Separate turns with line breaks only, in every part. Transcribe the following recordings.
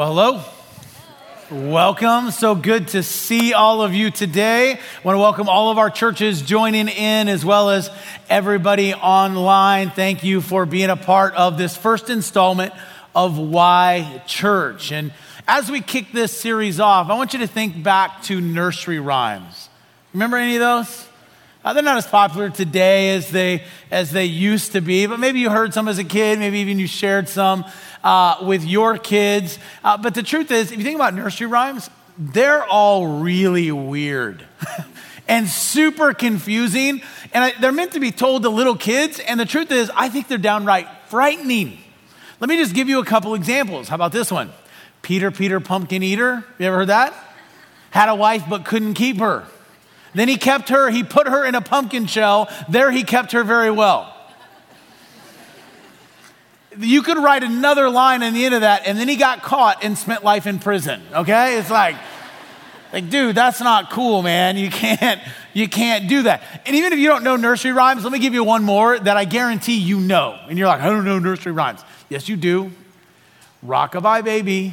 Well, hello. Welcome. So good to see all of you today. I want to welcome all of our churches joining in as well as everybody online. Thank you for being a part of this first installment of Why Church. And as we kick this series off, I want you to think back to nursery rhymes. Remember any of those? They're not as popular today as they used to be, but maybe you heard some as a kid, maybe even you shared some with your kids. But the truth is, if you think about nursery rhymes, they're all really weird and super confusing. And they're meant to be told to little kids. And the truth is, I think they're downright frightening. Let me just give you a couple examples. How about this one? Peter, Peter, pumpkin eater. You ever heard that? Had a wife but couldn't keep her. Then he kept her, he put her in a pumpkin shell. There he kept her very well. You could write another line in the end of that, and then he got caught and spent life in prison, okay? It's like, dude, that's not cool, man. You can't do that. And even if you don't know nursery rhymes, let me give you one more that I guarantee you know. And you're like, I don't know nursery rhymes. Yes, you do. Rockabye baby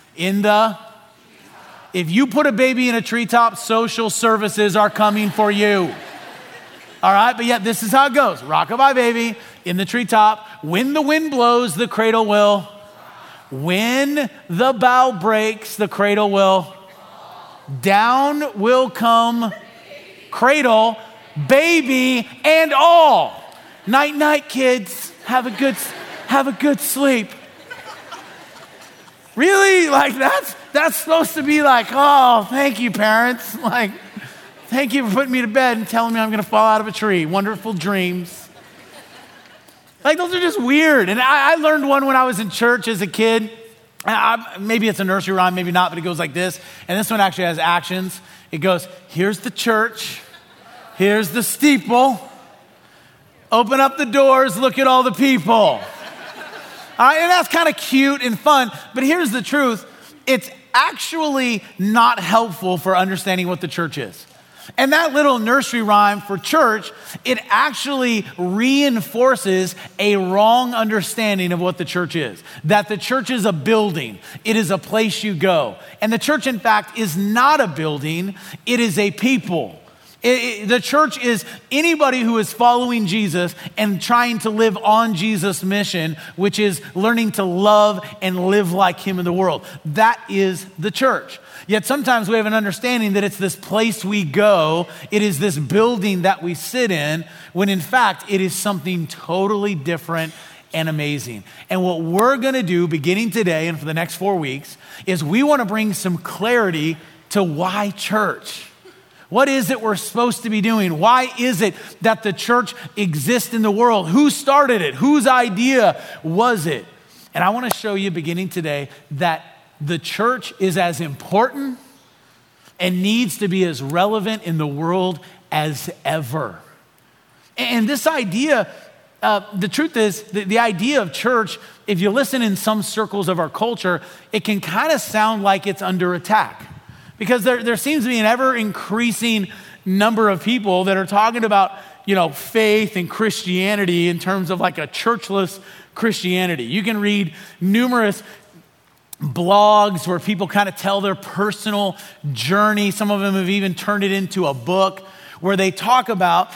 if you put a baby in a treetop, social services are coming for you. All right, but yet this is how it goes. Rockabye baby in the treetop. When the wind blows, the cradle will. When the bough breaks, the cradle will. Down will come cradle, baby, and all. Night, night, kids. Have a good sleep. Really? Like that's supposed to be like, oh, thank you, parents. Like, thank you for putting me to bed and telling me I'm going to fall out of a tree. Wonderful dreams. Like, those are just weird. And I learned one when I was in church as a kid. Maybe it's a nursery rhyme, maybe not, but it goes like this. And this one actually has actions. It goes, here's the church. Here's the steeple. Open up the doors, look at all the people. All right, and that's kind of cute and fun, but here's the truth. It's actually not helpful for understanding what the church is. And that little nursery rhyme for church, it actually reinforces a wrong understanding of what the church is. That the church is a building. It is a place you go. And the church, in fact, is not a building. It is a people. The church is anybody who is following Jesus and trying to live on Jesus' mission, which is learning to love and live like him in the world. That is the church. Yet sometimes we have an understanding that it's this place we go, it is this building that we sit in, when in fact it is something totally different and amazing. And what we're gonna do beginning today and for the next 4 weeks is we wanna bring some clarity to why church. What is it we're supposed to be doing? Why is it that the church exists in the world? Who started it? Whose idea was it? And I want to show you beginning today that the church is as important and needs to be as relevant in the world as ever. And this idea, the truth is, the idea of church, if you listen in some circles of our culture, it can kind of sound like it's under attack. Because there seems to be an ever-increasing number of people that are talking about, faith and Christianity in terms of like a churchless Christianity. You can read numerous blogs where people kind of tell their personal journey. Some of them have even turned it into a book where they talk about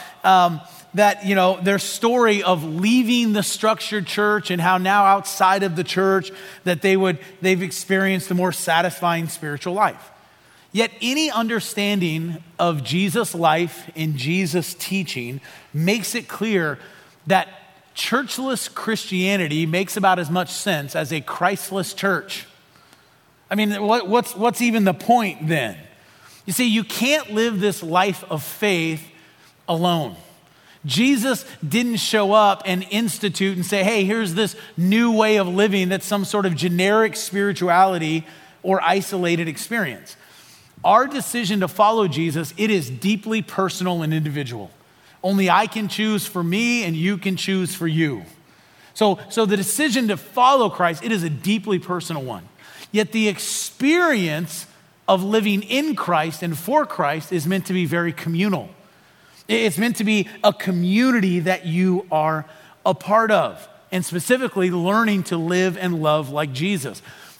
their story of leaving the structured church and how now outside of the church that they've experienced a more satisfying spiritual life. Yet any understanding of Jesus' life and Jesus' teaching makes it clear that churchless Christianity makes about as much sense as a Christless church. I mean, what's even the point then? You see, you can't live this life of faith alone. Jesus didn't show up and institute and say, hey, here's this new way of living that's some sort of generic spirituality or isolated experience. Our decision to follow Jesus, it is deeply personal and individual. Only I can choose for me and you can choose for you. So the decision to follow Christ, it is a deeply personal one. Yet the experience of living in Christ and for Christ is meant to be very communal. It's meant to be a community that you are a part of, and specifically learning to live and love like Jesus.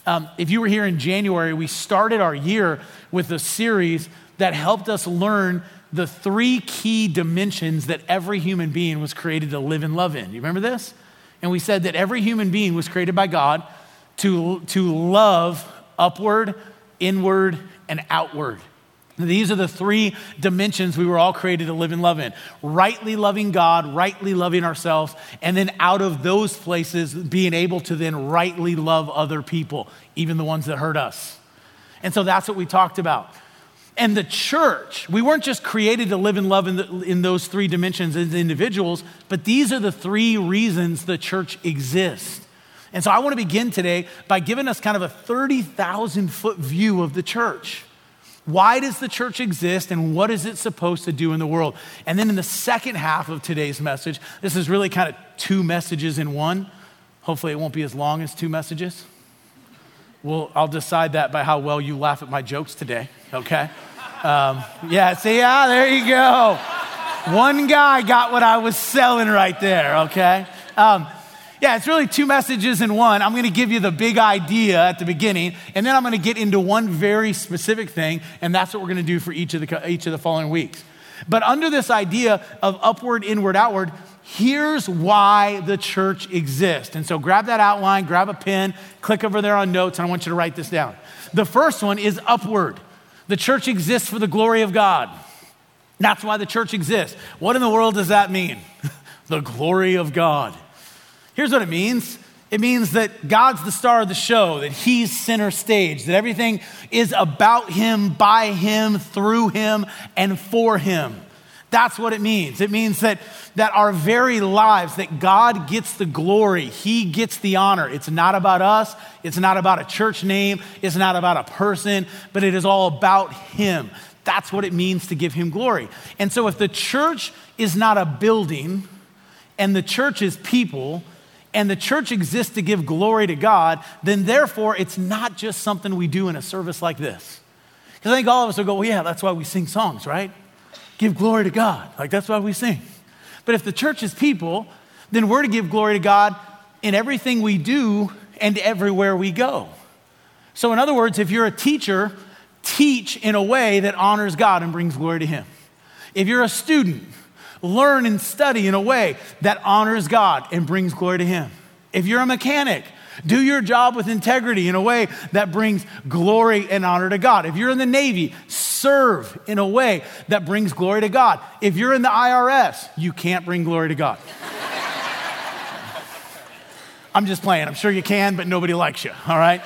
If you were here in January, we started our year with a series that helped us learn the 3 key dimensions that every human being was created to live and love in. You remember this? And we said that every human being was created by God to love upward, inward, and outward. These are the 3 dimensions we were all created to live and love in. Rightly loving God, rightly loving ourselves, and then out of those places, being able to then rightly love other people, even the ones that hurt us. And so that's what we talked about. And the church, we weren't just created to live and love in those 3 dimensions as individuals, but these are the 3 reasons the church exists. And so I want to begin today by giving us kind of a 30,000-foot view of the church. Why does the church exist and what is it supposed to do in the world? And then in the second half of today's message, this is really kind of 2 messages in one. Hopefully it won't be as long as 2 messages. Well, I'll decide that by how well you laugh at my jokes today, okay? There you go. One guy got what I was selling right there, okay? It's really 2 messages in one. I'm going to give you the big idea at the beginning, and then I'm going to get into one very specific thing, and that's what we're going to do for each of the following weeks. But under this idea of upward, inward, outward, here's why the church exists. And so grab that outline, grab a pen, click over there on notes, and I want you to write this down. The first one is upward. The church exists for the glory of God. That's why the church exists. What in the world does that mean? The glory of God. Here's what it means. It means that God's the star of the show, that he's center stage, that everything is about him, by him, through him, and for him. That's what it means. It means that our very lives, that God gets the glory, he gets the honor. It's not about us. It's not about a church name. It's not about a person, but it is all about him. That's what it means to give him glory. And so if the church is not a building and the church is people, and the church exists to give glory to God, then therefore it's not just something we do in a service like this. Because I think all of us will go, well, yeah, that's why we sing songs, right? Give glory to God. Like, that's why we sing. But if the church is people, then we're to give glory to God in everything we do and everywhere we go. So in other words, if you're a teacher, teach in a way that honors God and brings glory to him. If you're a student, learn and study in a way that honors God and brings glory to him. If you're a mechanic, do your job with integrity in a way that brings glory and honor to God. If you're in the Navy, serve in a way that brings glory to God. If you're in the IRS, you can't bring glory to God. I'm just playing. I'm sure you can, but nobody likes you, all right?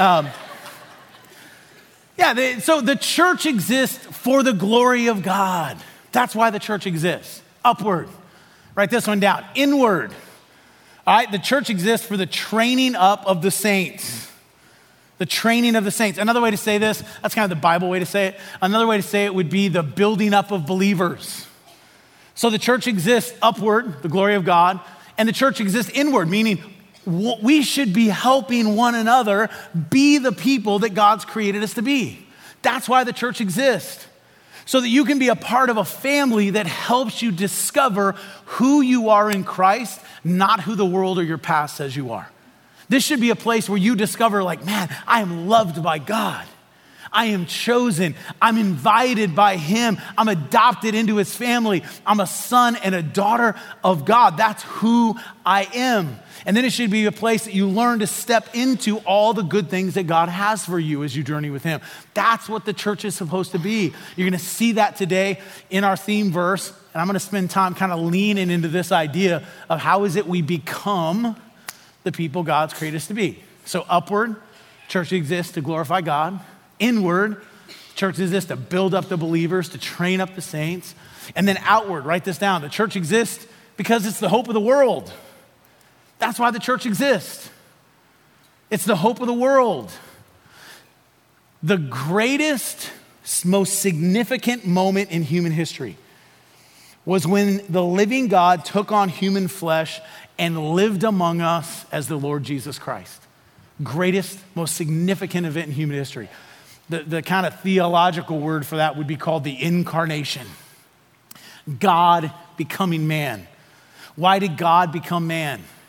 So the church exists for the glory of God. That's why the church exists. Upward. Write this one down. Inward. All right, the church exists for the training up of the saints. The training of the saints. Another way to say this, that's kind of the Bible way to say it. Another way to say it would be the building up of believers. So the church exists upward, the glory of God, and the church exists inward, meaning we should be helping one another be the people that God's created us to be. That's why the church exists. So that you can be a part of a family that helps you discover who you are in Christ, not who the world or your past says you are. This should be a place where you discover, like, man, I am loved by God. I am chosen. I'm invited by him. I'm adopted into his family. I'm a son and a daughter of God. That's who I am. And then it should be a place that you learn to step into all the good things that God has for you as you journey with him. That's what the church is supposed to be. You're going to see that today in our theme verse. And I'm going to spend time kind of leaning into this idea of how is it we become the people God's created us to be. So upward, church exists to glorify God. Inward, church exists to build up the believers, to train up the saints. And then outward, write this down. The church exists because it's the hope of the world. That's why the church exists. It's the hope of the world. The greatest, most significant moment in human history was when the living God took on human flesh and lived among us as the Lord Jesus Christ. Greatest, most significant event in human history. The kind of theological word for that would be called the incarnation. God becoming man. Why did God become man?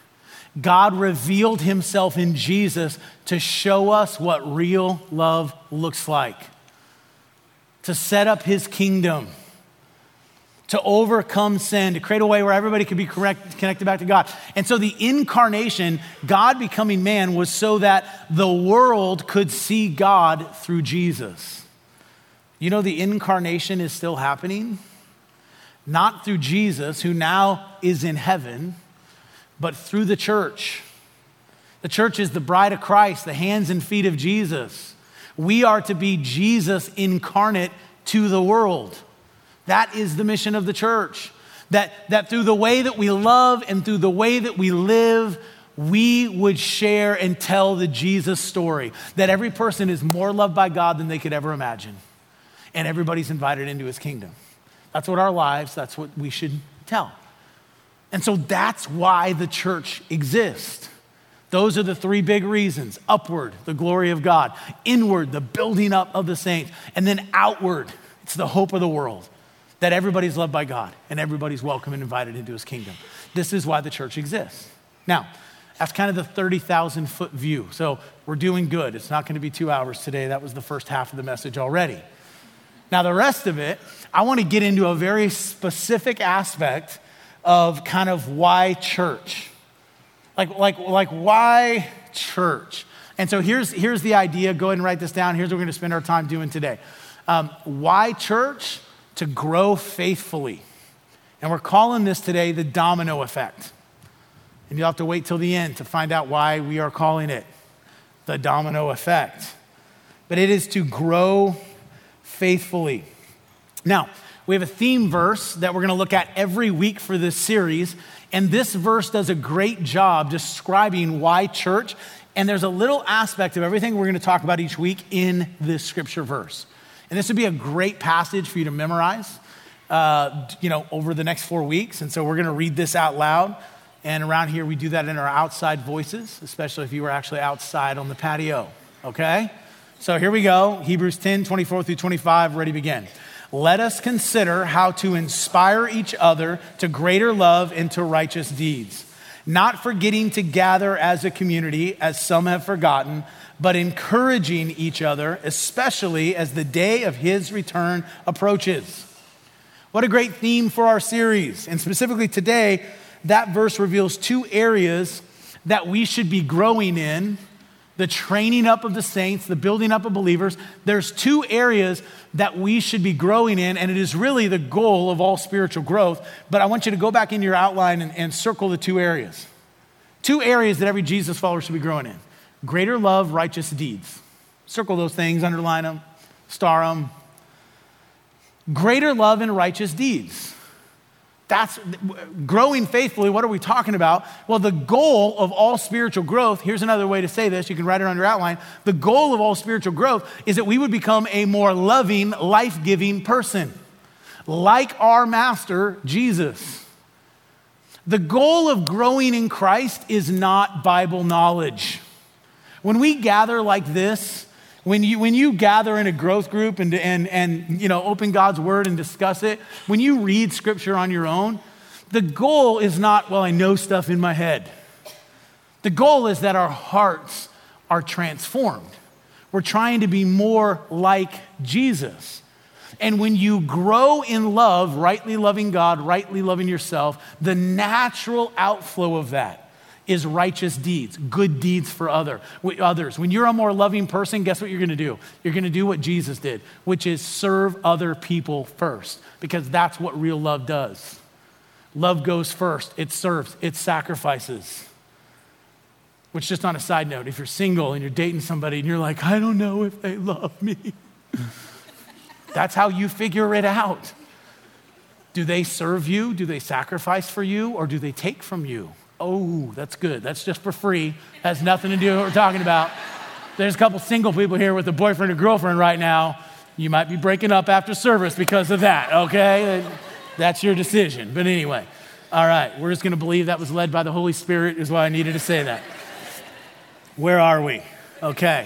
God revealed himself in Jesus to show us what real love looks like, to set up his kingdom, to overcome sin, to create a way where everybody could be connected back to God. And so the incarnation, God becoming man, was so that the world could see God through Jesus. You know, the incarnation is still happening, not through Jesus, who now is in heaven, but through the church. The church is the bride of Christ, the hands and feet of Jesus. We are to be Jesus incarnate to the world. That is the mission of the church. That through the way that we love and through the way that we live, we would share and tell the Jesus story. That every person is more loved by God than they could ever imagine. And everybody's invited into his kingdom. That's what our lives, that's what we should tell. And so that's why the church exists. Those are the three big reasons. Upward, the glory of God. Inward, the building up of the saints. And then outward, it's the hope of the world. That everybody's loved by God and everybody's welcome and invited into his kingdom. This is why the church exists. Now, that's kind of the 30,000 foot view. So we're doing good. It's not going to be 2 hours today. That was the first half of the message already. Now, the rest of it, I want to get into a very specific aspect of kind of why church. Like why church? And so here's the idea. Go ahead and write this down. Here's what we're going to spend our time doing today. Why church? To grow faithfully. And we're calling this today the domino effect. And you'll have to wait till the end to find out why we are calling it the domino effect. But it is to grow faithfully. Now, we have a theme verse that we're going to look at every week for this series. And this verse does a great job describing why church. And there's a little aspect of everything we're going to talk about each week in this scripture verse. And this would be a great passage for you to memorize, over the next 4 weeks. And so we're going to read this out loud. And around here, we do that in our outside voices, especially if you were actually outside on the patio, okay? So here we go. Hebrews 10, 24 through 25, ready to begin. Let us consider how to inspire each other to greater love and to righteous deeds, not forgetting to gather as a community, as some have forgotten, but encouraging each other, especially as the day of his return approaches. What a great theme for our series. And specifically today, that verse reveals two areas that we should be growing in: the training up of the saints, the building up of believers. There's two areas that we should be growing in, and it is really the goal of all spiritual growth. But I want you to go back in your outline and circle the two areas. Two areas that every Jesus follower should be growing in. Greater love, righteous deeds. Circle those things, underline them, star them. Greater love and righteous deeds. That's growing faithfully. What are we talking about? Well, the goal of all spiritual growth, here's another way to say this. You can write it on your outline. The goal of all spiritual growth is that we would become a more loving, life-giving person, like our master, Jesus. The goal of growing in Christ is not Bible knowledge. When we gather like this, when you gather in a growth group and open God's word and discuss it, when you read scripture on your own, the goal is not, well, I know stuff in my head. The goal is that our hearts are transformed. We're trying to be more like Jesus. And when you grow in love, rightly loving God, rightly loving yourself, the natural outflow of that is righteous deeds, good deeds for others. When you're a more loving person, guess what you're going to do? You're going to do what Jesus did, which is serve other people first, because that's what real love does. Love goes first. It serves. It sacrifices. Which, just on a side note, if you're single and you're dating somebody and you're like, I don't know if they love me. That's how you figure it out. Do they serve you? Do they sacrifice for you? Or do they take from you? Oh, that's good. That's just for free. Has nothing to do with what we're talking about. There's a couple single people here with a boyfriend or girlfriend right now. You might be breaking up after service because of that, okay? That's your decision. But anyway, all right, we're just going to believe that was led by the Holy Spirit is why I needed to say that. Where are we? Okay.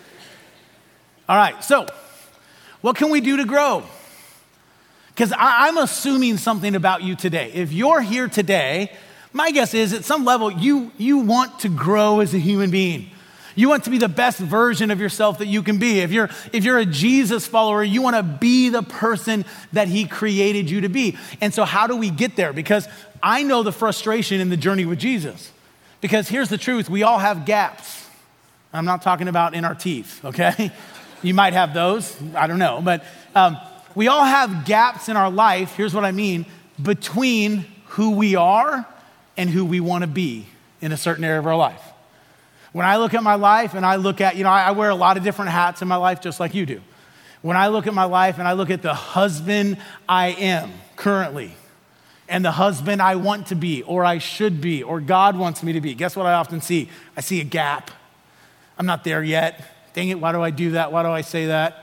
All right, so what can we do to grow? Because I'm assuming something about you today. If you're here today, My guess is at some level, you want to grow as a human being. You want to be the best version of yourself that you can be. If you're a Jesus follower, you want to be the person that he created you to be. And so how do we get there? Because I know the frustration in the journey with Jesus. Because here's the truth, we all have gaps. I'm not talking about in our teeth, okay? You might have those, I don't know. But we all have gaps in our life, here's what I mean, between who we are and who we want to be in a certain area of our life. When I look at my life and I look at, I wear a lot of different hats in my life just like you do. When I look at my life and I look at the husband I am currently and the husband I want to be or I should be or God wants me to be, guess what I often see? I see a gap. I'm not there yet. Dang it, why do I do that? Why do I say that?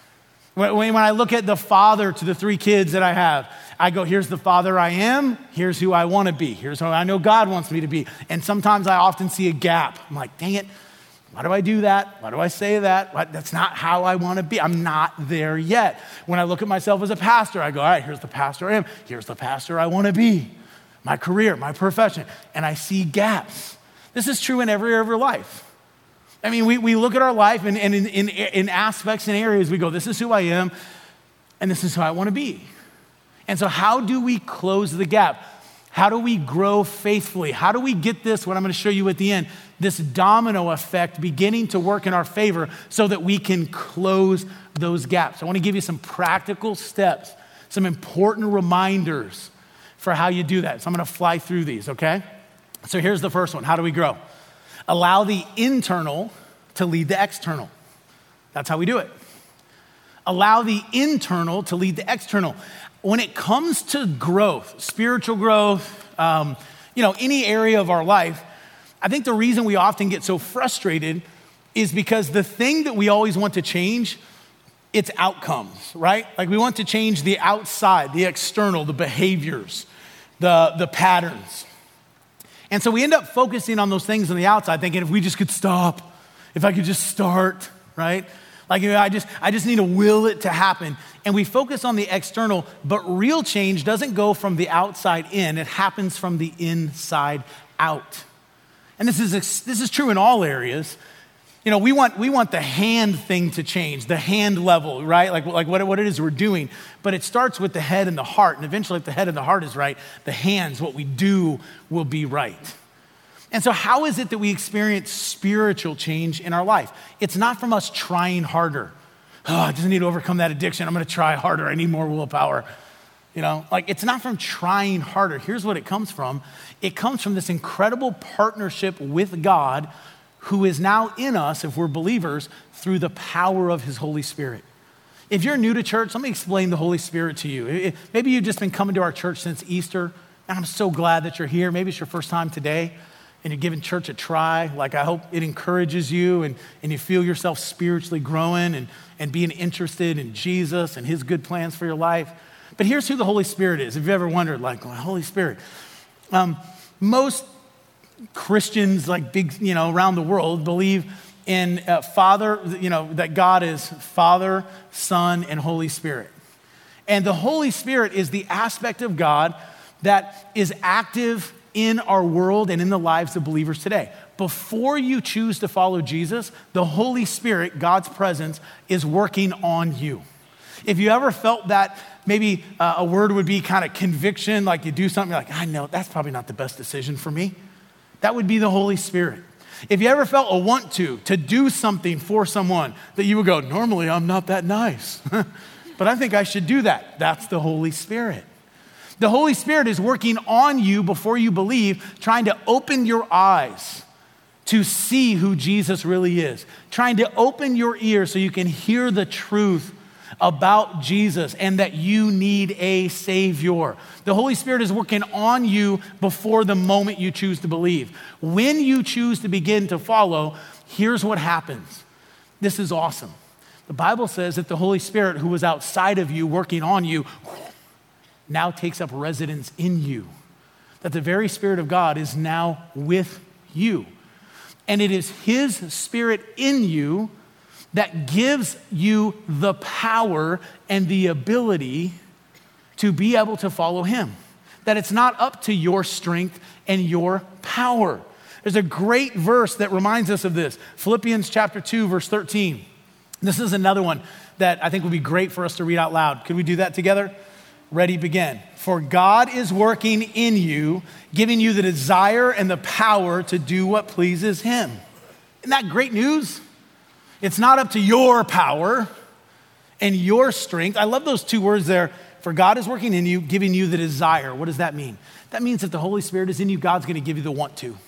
When I look at the father to the 3 kids that I have, I go, here's the father I am, here's who I want to be, here's who I know God wants me to be. And sometimes I often see a gap. I'm like, dang it, why do I do that? Why do I say that? That's not how I want to be. I'm not there yet. When I look at myself as a pastor, I go, all right, here's the pastor I am, here's the pastor I want to be, my career, my profession. And I see gaps. This is true in every area of your life. I mean, we look at our life and in aspects and areas, we go, this is who I am, and this is who I want to be. And so how do we close the gap? How do we grow faithfully? How do we get this, what I'm going to show you at the end, this domino effect beginning to work in our favor so that we can close those gaps? I want to give you some practical steps, some important reminders for how you do that. So I'm going to fly through these, okay? So here's the first one. How do we grow? Allow the internal to lead the external. That's how we do it. Allow the internal to lead the external. When it comes to growth, spiritual growth, any area of our life, I think the reason we often get so frustrated is because the thing that we always want to change, it's outcomes, right? Like we want to change the outside, the external, the behaviors, the patterns. And so we end up focusing on those things on the outside, thinking if we just could stop, if I could just start, right? Like I just need to will it to happen. And we focus on the external, but real change doesn't go from the outside in. It happens from the inside out. And this is true in all areas. We want the hand thing to change, the hand level, right? Like what it is we're doing. But it starts with the head and the heart. And eventually, if the head and the heart is right, the hands, what we do, will be right. And so how is it that we experience spiritual change in our life? It's not from us trying harder. Oh, I just need to overcome that addiction. I'm going to try harder. I need more willpower. It's not from trying harder. Here's what it comes from. It comes from this incredible partnership with God who is now in us, if we're believers, through the power of his Holy Spirit. If you're new to church, let me explain the Holy Spirit to you. Maybe you've just been coming to our church since Easter, and I'm so glad that you're here. Maybe it's your first time today, and you're giving church a try. I hope it encourages you, and you feel yourself spiritually growing and being interested in Jesus and his good plans for your life. But here's who the Holy Spirit is. If you've ever wondered, Holy Spirit. Most Christians, around the world, believe in Father, that God is Father, Son, and Holy Spirit. And the Holy Spirit is the aspect of God that is active in our world and in the lives of believers today. Before you choose to follow Jesus, the Holy Spirit, God's presence, is working on you. If you ever felt that, maybe a word would be kind of conviction, like you do something, you're like, I know, that's probably not the best decision for me. That would be the Holy Spirit. If you ever felt a want to do something for someone that you would go, normally I'm not that nice, but I think I should do that. That's the Holy Spirit. The Holy Spirit is working on you before you believe, trying to open your eyes to see who Jesus really is, trying to open your ears so you can hear the truth about Jesus and that you need a Savior. The Holy Spirit is working on you before the moment you choose to believe. When you choose to begin to follow, here's what happens. This is awesome. The Bible says that the Holy Spirit, who was outside of you, working on you, now takes up residence in you. That the very Spirit of God is now with you. And it is his Spirit in you that gives you the power and the ability to be able to follow him. that it's not up to your strength and your power. There's a great verse that reminds us of this. Philippians chapter 2, verse 13. This is another one that I think would be great for us to read out loud. Could we do that together? Ready, begin. For God is working in you, giving you the desire and the power to do what pleases him. Isn't that great news? It's not up to your power and your strength. I love those two words there. For God is working in you, giving you the desire. What does that mean? That means if the Holy Spirit is in you, God's going to give you the want to.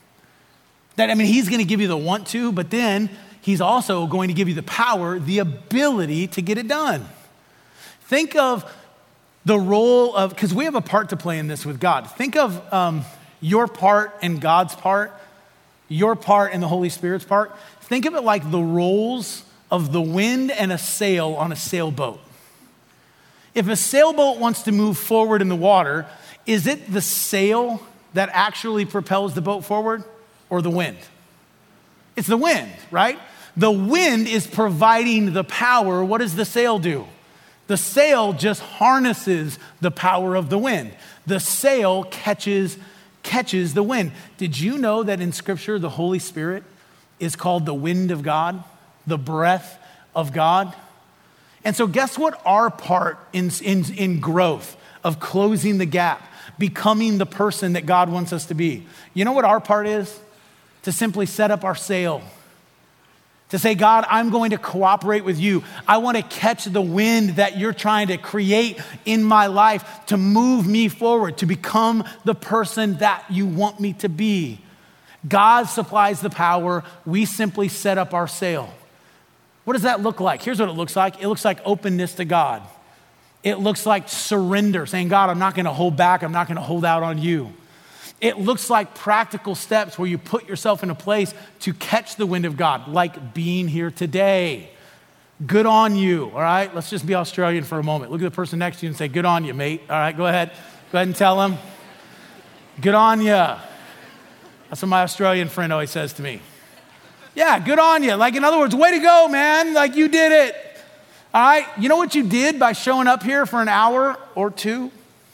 He's going to give you the want to, but then he's also going to give you the power, the ability to get it done. Think of the role of, because we have a part to play in this with God. Think of your part and God's part, your part and the Holy Spirit's part. Think of it like the roles of the wind and a sail on a sailboat. If a sailboat wants to move forward in the water, is it the sail that actually propels the boat forward or the wind? It's the wind, right? The wind is providing the power. What does the sail do? The sail just harnesses the power of the wind. The sail catches the wind. Did you know that in Scripture, the Holy Spirit is called the wind of God, the breath of God? And so guess what our part in growth, of closing the gap, becoming the person that God wants us to be? You know what our part is? To simply set up our sail. To say, God, I'm going to cooperate with you. I want to catch the wind that you're trying to create in my life to move me forward, to become the person that you want me to be. God supplies the power. We simply set up our sail. What does that look like? Here's what it looks like. It looks like openness to God. It looks like surrender, saying, God, I'm not going to hold back. I'm not going to hold out on you. It looks like practical steps where you put yourself in a place to catch the wind of God, like being here today. Good on you, all right? Let's just be Australian for a moment. Look at the person next to you and say, good on you, mate. All right, go ahead. Go ahead and tell them. Good on you. That's what my Australian friend always says to me. Yeah, good on you. Like, in other words, way to go, man. Like, you did it. All right? You know what you did by showing up here for an hour or two?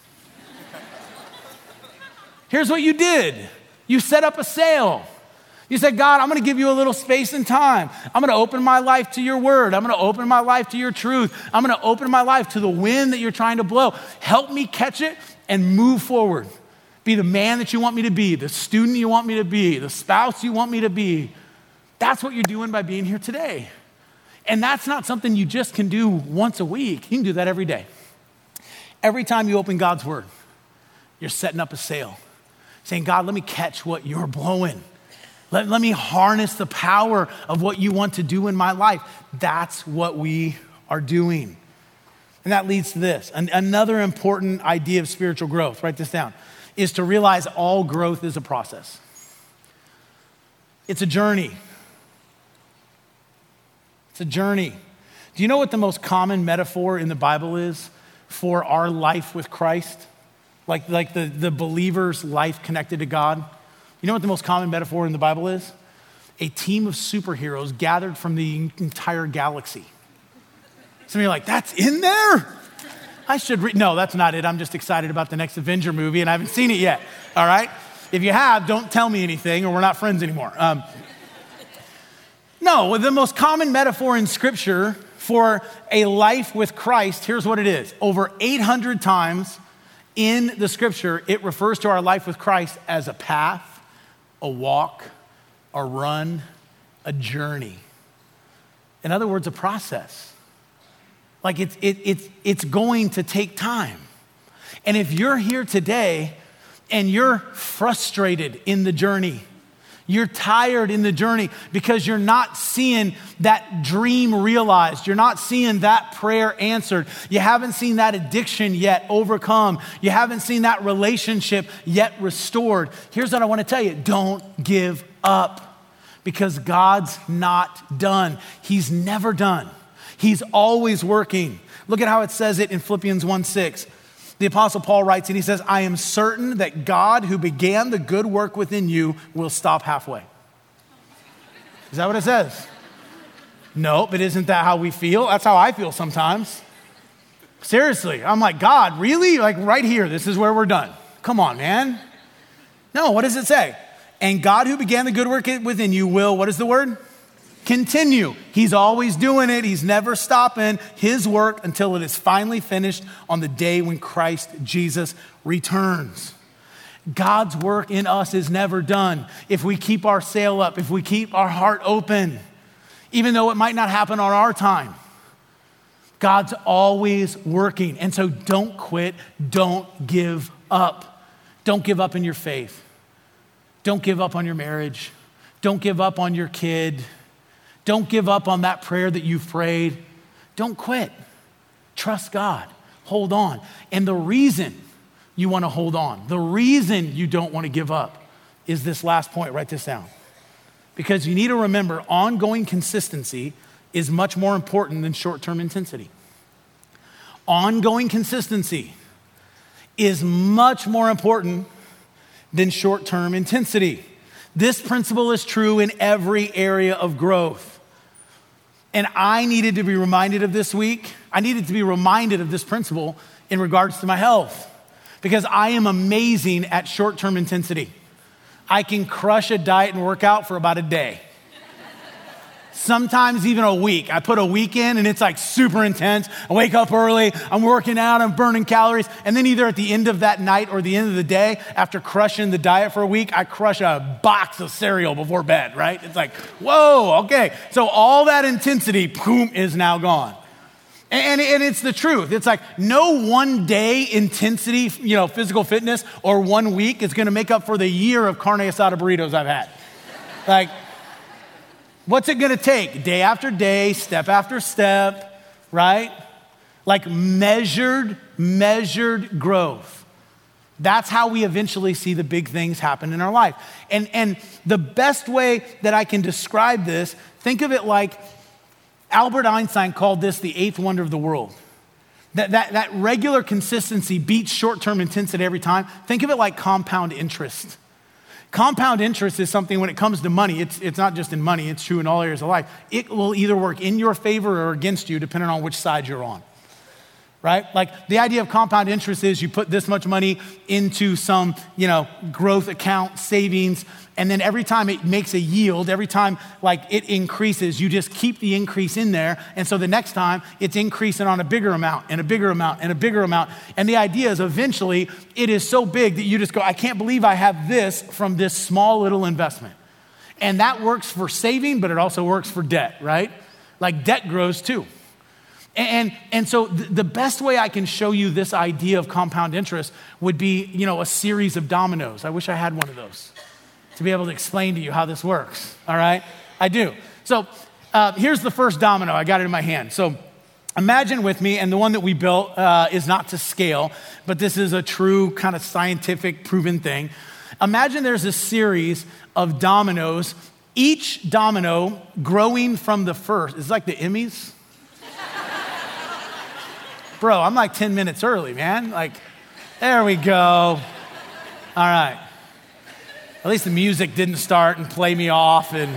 Here's what you did. You set up a sail. You said, God, I'm going to give you a little space and time. I'm going to open my life to your word. I'm going to open my life to your truth. I'm going to open my life to the wind that you're trying to blow. Help me catch it and move forward. Be the man that you want me to be, the student you want me to be, the spouse you want me to be. That's what you're doing by being here today. And that's not something you just can do once a week. You can do that every day. Every time you open God's word, you're setting up a sail, saying, God, let me catch what you're blowing. Let me harness the power of what you want to do in my life. That's what we are doing. And that leads to this. Another important idea of spiritual growth, write this down, is to realize all growth is a process. It's a journey. It's a journey. Do you know what the most common metaphor in the Bible is for our life with Christ? Like the believer's life connected to God? You know what the most common metaphor in the Bible is? A team of superheroes gathered from the entire galaxy. Some of you are like, that's in there? I should read. No, that's not it. I'm just excited about the next Avenger movie and I haven't seen it yet. All right? If you have, don't tell me anything or we're not friends anymore. No, the most common metaphor in Scripture for a life with Christ, here's what it is. Over 800 times in the Scripture, it refers to our life with Christ as a path, a walk, a run, a journey. In other words, a process. Like it's going to take time. And if you're here today and you're frustrated in the journey, you're tired in the journey because you're not seeing that dream realized. You're not seeing that prayer answered. You haven't seen that addiction yet overcome. You haven't seen that relationship yet restored. Here's what I want to tell you. Don't give up because God's not done. He's never done. He's always working. Look at how it says it in Philippians 1:6. The Apostle Paul writes and he says, I am certain that God who began the good work within you will stop halfway. Is that what it says? No, but isn't that how we feel? That's how I feel sometimes. Seriously, I'm like, God, really? Like right here, this is where we're done. Come on, man. No, what does it say? And God who began the good work within you will, what is the word? Continue. He's always doing it. He's never stopping his work until it is finally finished on the day when Christ Jesus returns. God's work in us is never done if we keep our sail up, if we keep our heart open, even though it might not happen on our time. God's always working. And so don't quit. Don't give up. Don't give up in your faith. Don't give up on your marriage. Don't give up on your kid. Don't give up on that prayer that you've prayed. Don't quit. Trust God. Hold on. And the reason you want to hold on, the reason you don't want to give up is this last point. Write this down. Because you need to remember, ongoing consistency is much more important than short-term intensity. Ongoing consistency is much more important than short-term intensity. This principle is true in every area of growth. And I needed to be reminded of this week. I needed to be reminded of this principle in regards to my health, because I am amazing at short-term intensity. I can crush a diet and work out for about a day. Sometimes even a week. I put a week in and it's like super intense. I wake up early, I'm working out, I'm burning calories. And then either at the end of that night or the end of the day, after crushing the diet for a week, I crush a box of cereal before bed, right? It's like, whoa, okay. So all that intensity, boom, is now gone. And it's the truth. It's like no one day intensity, physical fitness or 1 week is going to make up for the year of carne asada burritos I've had. Like, what's it going to take? Day after day, step after step, right? Like measured growth. That's how we eventually see the big things happen in our life. And the best way that I can describe this, think of it like Albert Einstein called this the eighth wonder of the world. That regular consistency beats short-term intensity every time. Think of it like compound interest. Compound interest is something when it comes to money, it's not just in money, it's true in all areas of life. It will either work in your favor or against you depending on which side you're on, right? Like the idea of compound interest is you put this much money into some, growth account, savings, and then every time it makes a yield, every time like it increases, you just keep the increase in there. And so the next time it's increasing on a bigger amount and a bigger amount and a bigger amount. And the idea is eventually it is so big that you just go, I can't believe I have this from this small little investment. And that works for saving, but it also works for debt, right? Like debt grows too. And so the best way I can show you this idea of compound interest would be, a series of dominoes. I wish I had one of those to be able to explain to you how this works, all right? I do. So here's the first domino. I got it in my hand. So imagine with me, and the one that we built is not to scale, but this is a true kind of scientific proven thing. Imagine there's a series of dominoes, each domino growing from the first. It's like the Emmys. Bro, I'm like 10 minutes early, man. Like, there we go. All right. At least the music didn't start and play me off. And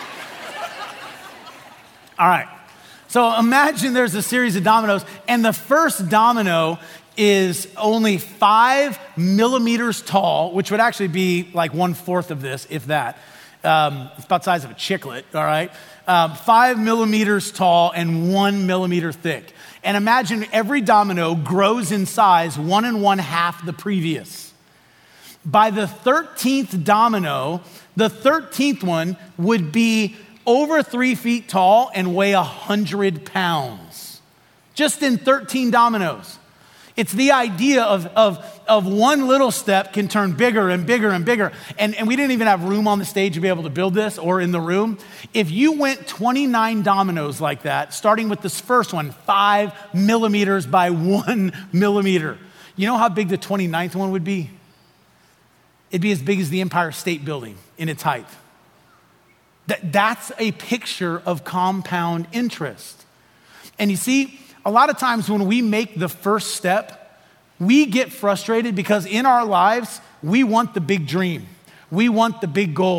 all right. So imagine there's a series of dominoes, and the first domino is only 5 millimeters tall, which would actually be like 1/4 of this, if that. It's about the size of a chiclet, all right? 5 millimeters tall and 1 millimeter thick. And imagine every domino grows in size 1 1/2 the previous. By the 13th domino, the 13th one would be over 3 feet tall and weigh 100 pounds. Just in 13 dominoes. It's the idea of one little step can turn bigger and bigger and bigger. And we didn't even have room on the stage to be able to build this or in the room. If you went 29 dominoes like that, starting with this first one, 5 millimeters by 1 millimeter, you know how big the 29th one would be? It'd be as big as the Empire State Building in its height. That's a picture of compound interest. And you see, a lot of times when we make the first step, we get frustrated because in our lives, we want the big dream. We want the big goal.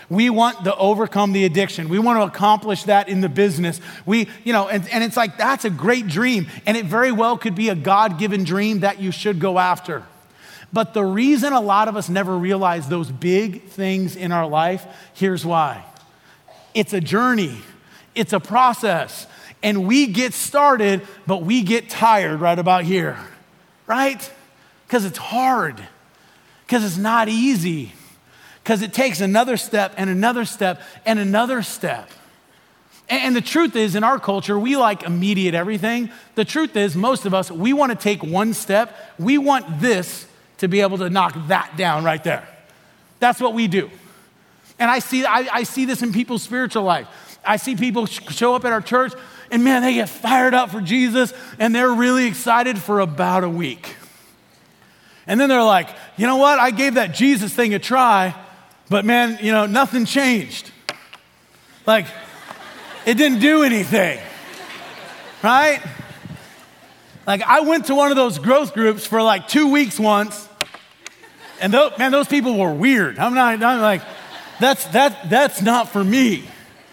We want to overcome the addiction. We want to accomplish that in the business. And it's like, that's a great dream. And it very well could be a God-given dream that you should go after. But the reason a lot of us never realize those big things in our life, here's why. It's a journey. It's a process. And we get started, but we get tired right about here, right? Because it's hard. Because it's not easy. Because it takes another step and another step and another step. And the truth is, in our culture, we like immediate everything. The truth is, most of us, we want to take one step. We want this to be able to knock that down right there. That's what we do. And I see this in people's spiritual life. I see people show up at our church, and man, they get fired up for Jesus, and they're really excited for about a week. And then they're like, you know what? I gave that Jesus thing a try, but man, nothing changed. Like, it didn't do anything, right? Like, I went to one of those growth groups for like 2 weeks once, and those people were weird. I'm like, that's not for me.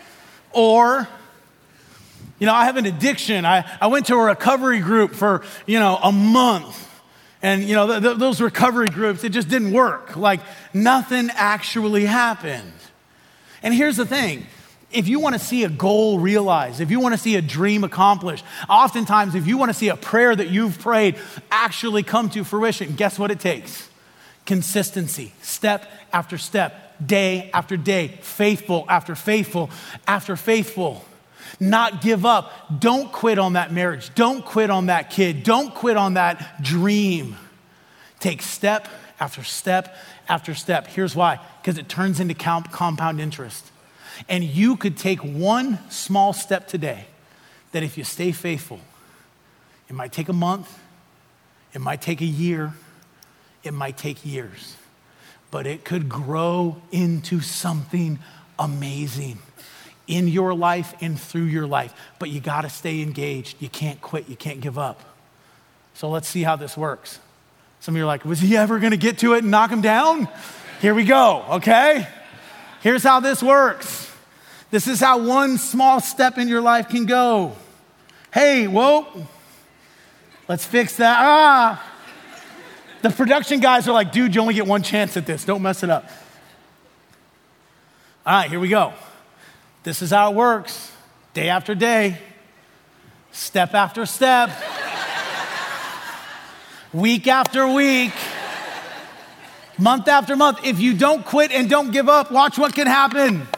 Or, I have an addiction. I went to a recovery group for, a month. And, those recovery groups, it just didn't work. Like, nothing actually happened. And here's the thing. If you want to see a goal realized, if you want to see a dream accomplished, oftentimes if you want to see a prayer that you've prayed actually come to fruition, guess what it takes? Consistency, step after step, day after day, faithful after faithful after faithful. Not give up. Don't quit on that marriage. Don't quit on that kid. Don't quit on that dream. Take step after step after step. Here's why. Because it turns into compound interest. And you could take one small step today that if you stay faithful, it might take a month, it might take a year, it might take years, but it could grow into something amazing in your life and through your life. But you got to stay engaged. You can't quit. You can't give up. So let's see how this works. Some of you are like, was he ever going to get to it and knock him down? Here we go, okay? Here's how this works. This is how one small step in your life can go. Hey, whoa. Let's fix that. The production guys are like, dude, you only get one chance at this. Don't mess it up. All right, here we go. This is how it works. Day after day, step after step, week after week, month after month. If you don't quit and don't give up, watch what can happen.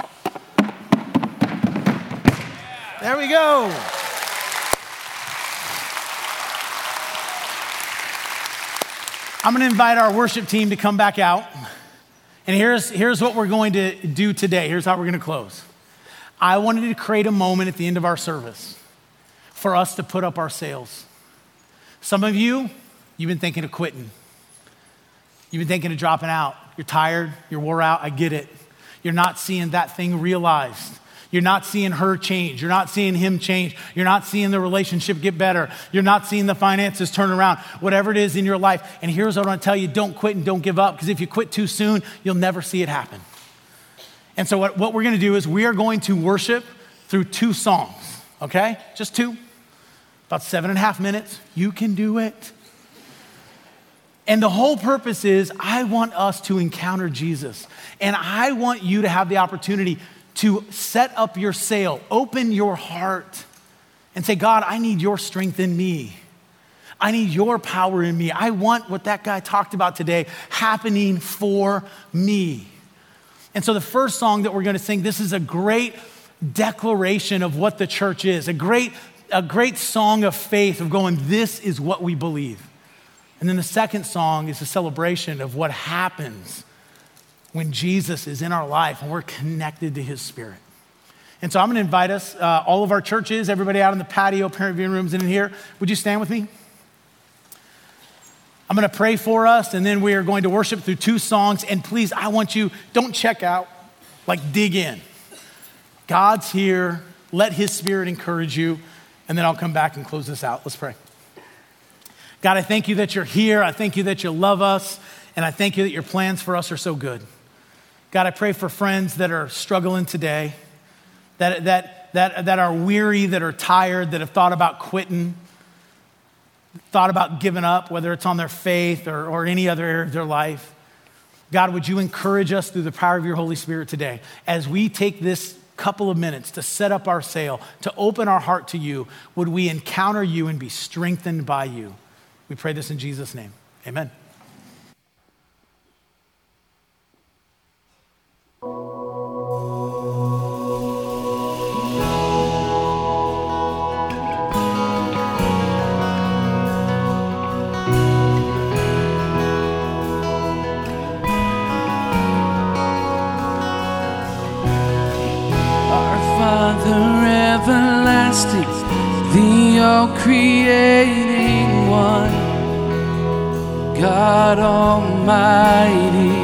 There we go. I'm going to invite our worship team to come back out. And here's what we're going to do today. Here's how we're going to close. I wanted to create a moment at the end of our service for us to put up our sails. Some of you, you've been thinking of quitting. You've been thinking of dropping out. You're tired, you're wore out, I get it. You're not seeing that thing realized. You're not seeing her change. You're not seeing him change. You're not seeing the relationship get better. You're not seeing the finances turn around, whatever it is in your life. And here's what I want to tell you, don't quit and don't give up, because if you quit too soon, you'll never see it happen. And so what we're going to do is we are going to worship through 2 songs, okay? Just 2, about 7.5 minutes. You can do it. And the whole purpose is I want us to encounter Jesus. And I want you to have the opportunity to set up your sail, open your heart, and say, God, I need your strength in me. I need your power in me. I want what that guy talked about today happening for me. And so the first song that we're going to sing, this is a great declaration of what the church is, a great song of faith of going, this is what we believe. And then the second song is a celebration of what happens when Jesus is in our life and we're connected to his spirit. And so I'm going to invite us, all of our churches, everybody out in the patio, parent viewing rooms and in here, would you stand with me? I'm going to pray for us, and then we are going to worship through 2 songs. And please, I want you, don't check out, like dig in. God's here. Let his spirit encourage you. And then I'll come back and close this out. Let's pray. God, I thank you that you're here. I thank you that you love us. And I thank you that your plans for us are so good. God, I pray for friends that are struggling today, that are weary, that are tired, that have thought about quitting, thought about giving up, whether it's on their faith or any other area of their life. God, would you encourage us through the power of your Holy Spirit today as we take this couple of minutes to set up our sail, to open our heart to you? Would we encounter you and be strengthened by you? We pray this in Jesus' name. Amen.
Everlasting, the all-creating one, God Almighty.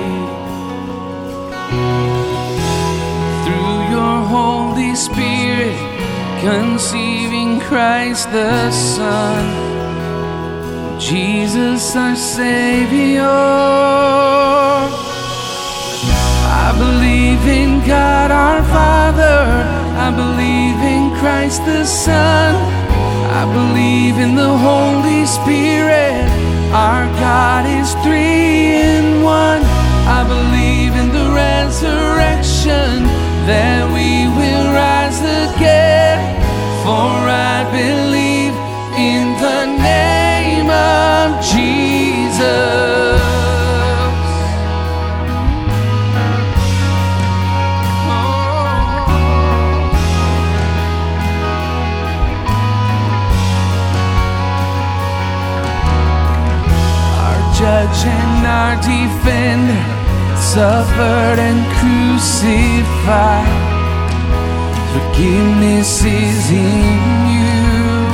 Through your Holy Spirit, conceiving Christ the Son, Jesus our Savior. I believe in God our Father, I believe in Christ the Son, I believe in the Holy Spirit, our God is 3 in 1. I believe in the resurrection, that we will rise again, for I believe in the name of Jesus. Judge and our defender, suffered and crucified. Forgiveness is in you.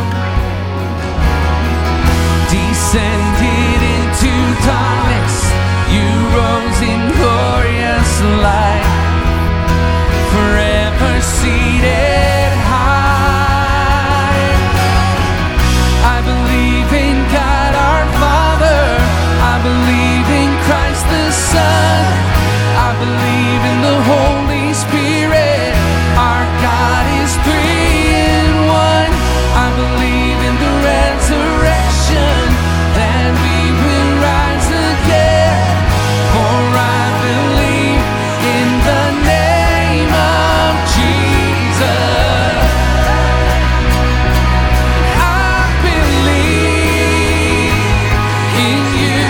Descended into darkness, you rose in glorious light, forever seated high. I believe in God our Father, I believe in Christ the Son, I believe in the Holy Spirit, our God is 3 in 1. I believe in the resurrection, that we will rise again, for I believe in the name of Jesus. I believe in you.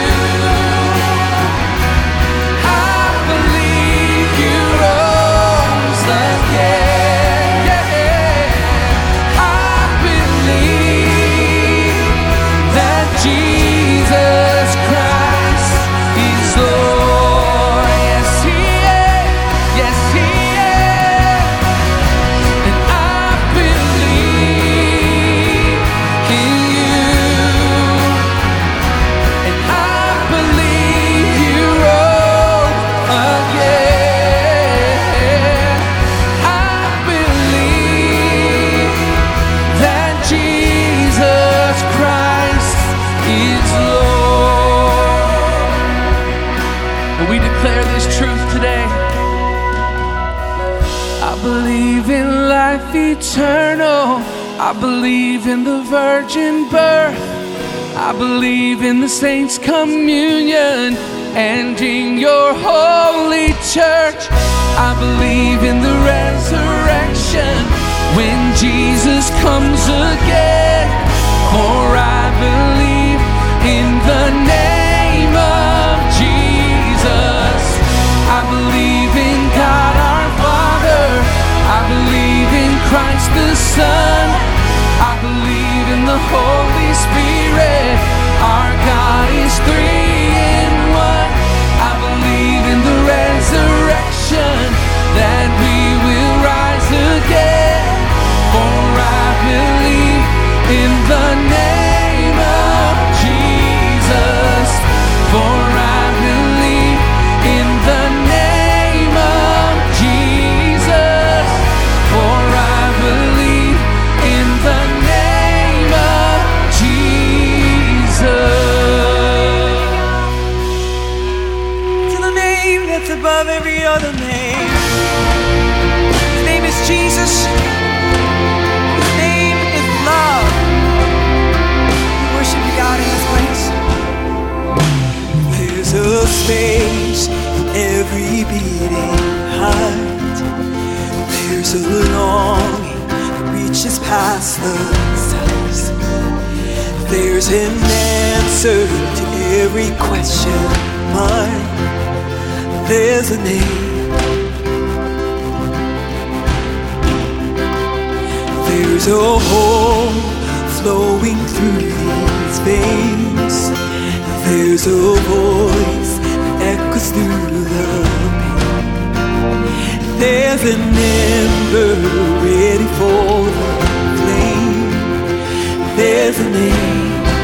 Eternal, I believe in the virgin birth, I believe in the saints' communion, and in your holy church. I believe in the resurrection, when Jesus comes again, for I believe in the name of Jesus. I believe in God our Father, I believe in Christ the Son, I believe in the Holy Spirit, our God is 3 in 1. I believe in the resurrection, that we will rise again, for I believe in the name of Jesus, for I believe in the name of Jesus, for I believe in the name of Jesus.
To the name that's above every other name. His name is Jesus. His name is love. We worship you, God, in this place. There's a space in every beating heart. There's a longing that reaches past the stars. There's an answer to every question mark. There's a name. There's a hope flowing through these veins. There's a voice that echoes through the pain. There's an ember ready for the flame. There's a name.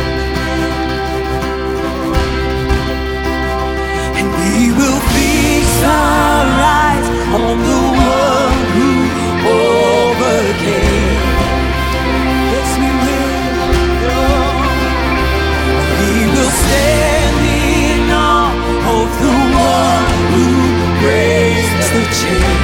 And we will fix our eyes on the one who overcame. Yes, we will. We will stand in awe of the one who breaks the chain.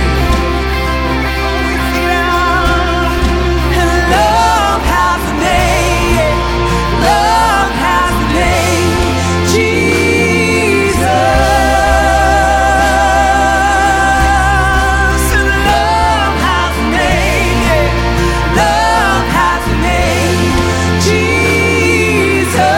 And love has a name. Love has a name. Jesus. And love has a name. Love has a name. Jesus.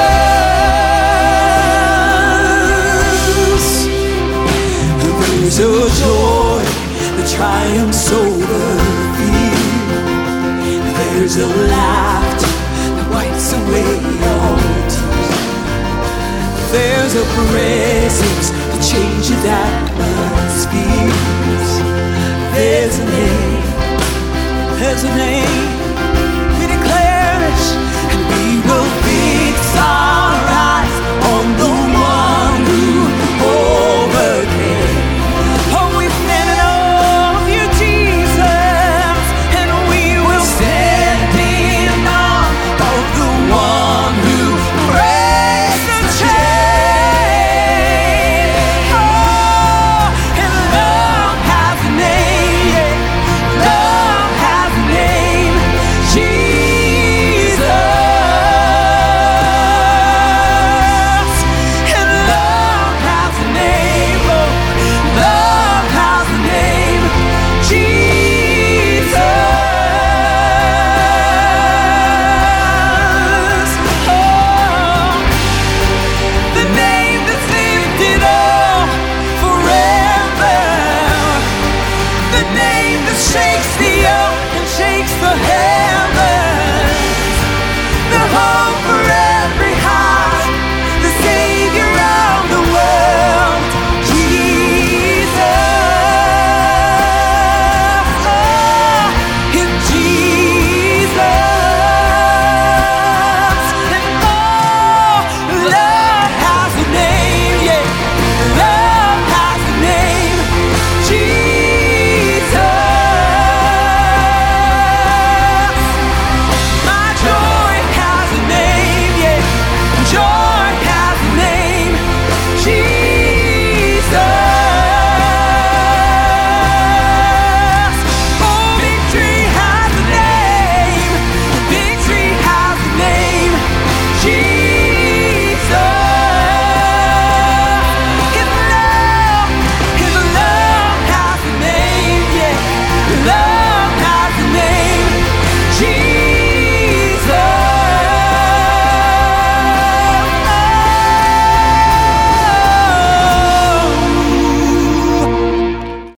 There's a joy that triumphs over fear. There's a laughter that wipes away all tears. There's a presence that changes atmospheres. There's a name. There's a name. We declare it, and we will fix our eyes on the one who overcame. Oh, we stand in awe of you, Jesus, and we will stand in awe of the one who breaks the chain. Oh, and love has a name. Love has a name. Jesus. And love has a name. Oh, love has a name. Jesus. Oh, the name that's lifted up forever. The name that shakes the earth and shakes the heavens. The hope